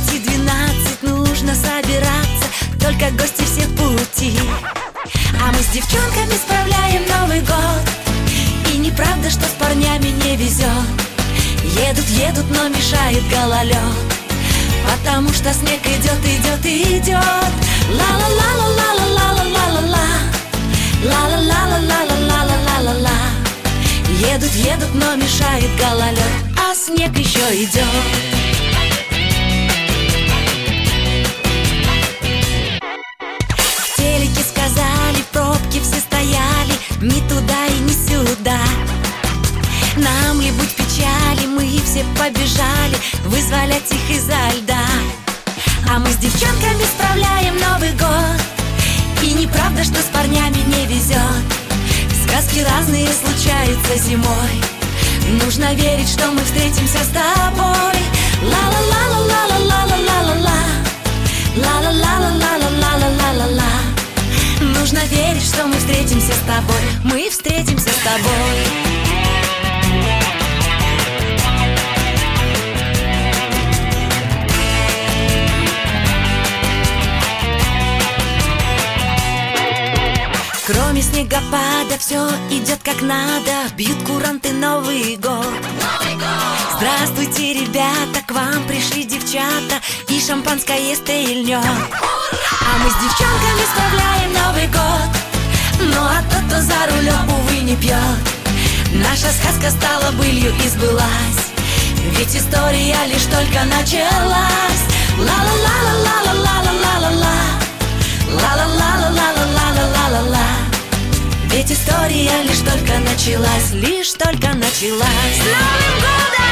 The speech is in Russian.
10:12 нужно собираться, только гости все в пути. А мы с девчонками справляем Новый год. И неправда, что с парнями не везет. Едут, но мешает гололед, потому что снег идет. Ла-ла-ла-ла-ла-ла-ла-ла-ла-ла-ла. Ла-ла-ла-ла-ла-ла-ла-ла-ла. Едут, но мешает гололед, а снег еще идет. В телеке сказали, пробки все стояли, ни туда и ни сюда. Нам ли быть печали, мы все побежали вызволять их изо льда. А мы с девчонками справляем Новый год. И неправда, что с парнями не везет. Сказки разные случаются зимой. Нужно верить, что мы встретимся с тобой. Ла-ла-ла-ла-ла-ла-ла-ла-ла. Ла-ла-ла-ла-ла-ла-ла-ла-ла. Нужно верить, что мы встретимся с тобой. Мы встретимся с тобой. Кроме снегопада все идет как надо. Бьют куранты Новый год. Здравствуйте, ребята, к вам пришли девчата, и шампанское стрельнет. А мы с девчонками справляем Новый год. Ну а тот, кто за рулем, увы, не пьет. Наша сказка стала былью и сбылась, ведь история лишь только началась. Ла-ла-ла-ла-ла-ла-ла-ла-ла-ла. Ла-ла-ла-ла-ла-ла-ла-ла-ла. Ведь история лишь только началась, лишь только началась. С Новым годом!